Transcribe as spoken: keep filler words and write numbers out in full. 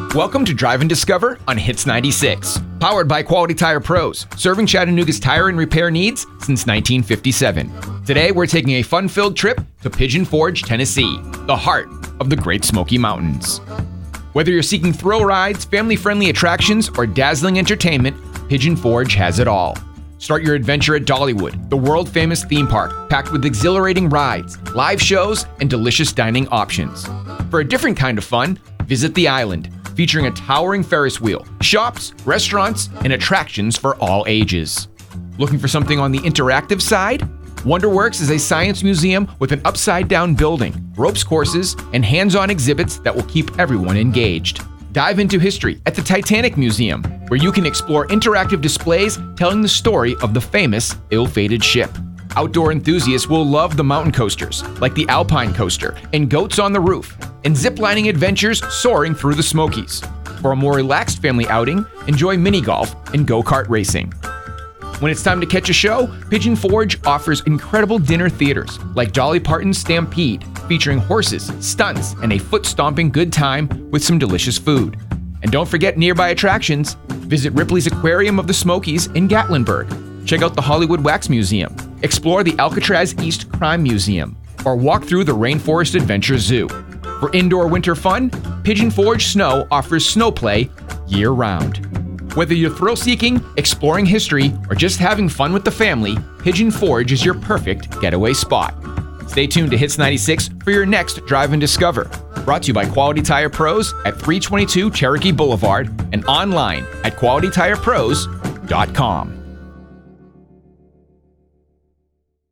Welcome to Drive and Discover on Hits ninety-six. Powered by Quality Tire Pros, serving Chattanooga's tire and repair needs since nineteen fifty-seven. Today, we're taking a fun-filled trip to Pigeon Forge, Tennessee, the heart of the Great Smoky Mountains. Whether you're seeking thrill rides, family-friendly attractions, or dazzling entertainment, Pigeon Forge has it all. Start your adventure at Dollywood, the world-famous theme park, packed with exhilarating rides, live shows, and delicious dining options. For a different kind of fun, visit the island, featuring a towering Ferris wheel, shops, restaurants, and attractions for all ages. Looking for something on the interactive side? WonderWorks is a science museum with an upside-down building, ropes courses, and hands-on exhibits that will keep everyone engaged. Dive into history at the Titanic Museum, where you can explore interactive displays telling the story of the famous, ill-fated ship. Outdoor enthusiasts will love the mountain coasters, like the Alpine Coaster and Goats on the Roof, and ziplining adventures soaring through the Smokies. For a more relaxed family outing, enjoy mini golf and go-kart racing. When it's time to catch a show, Pigeon Forge offers incredible dinner theaters like Dolly Parton's Stampede, featuring horses, stunts, and a foot-stomping good time with some delicious food. And don't forget nearby attractions. Visit Ripley's Aquarium of the Smokies in Gatlinburg. Check out the Hollywood Wax Museum, explore the Alcatraz East Crime Museum, or walk through the Rainforest Adventure Zoo. For indoor winter fun, Pigeon Forge Snow offers snow play year-round. Whether you're thrill-seeking, exploring history, or just having fun with the family, Pigeon Forge is your perfect getaway spot. Stay tuned to Hits ninety-six for your next Drive and Discover. Brought to you by Quality Tire Pros at three twenty-two Cherokee Boulevard and online at quality tire pros dot com.